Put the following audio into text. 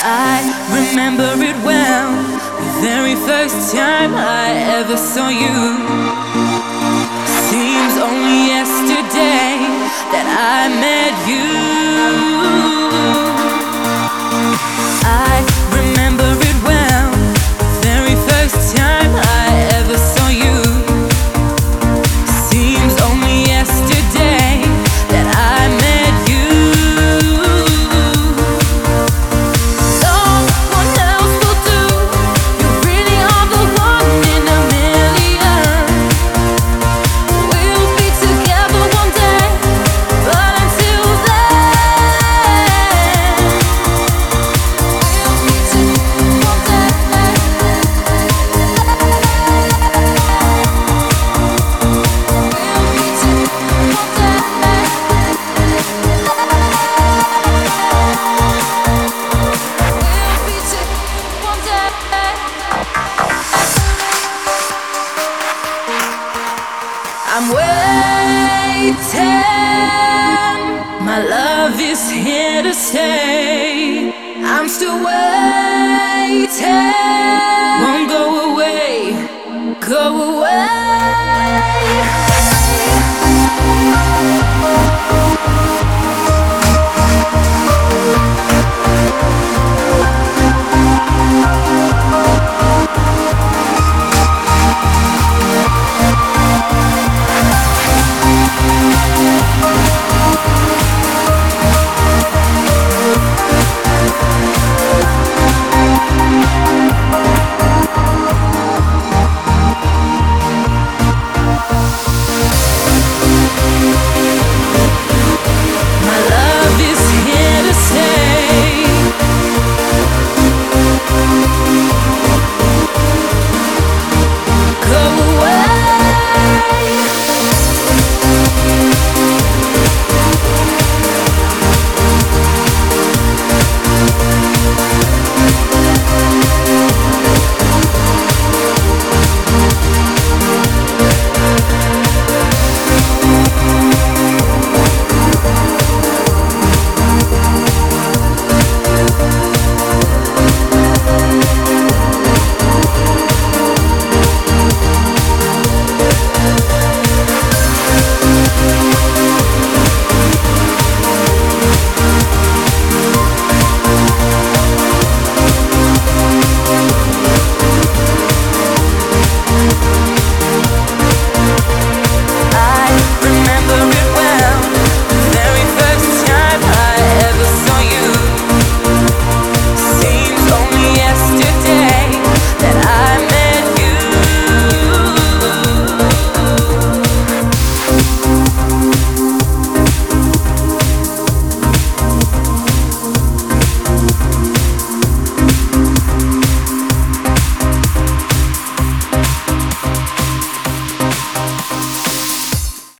I remember it well, the very first time I ever saw you. Seems only yesterday that I met you. I remember it well, the very first time I ever saw you. Seems only yesterday that I met you. I'm waiting, my love is here to stay. I'm still waiting, won't go away, go away.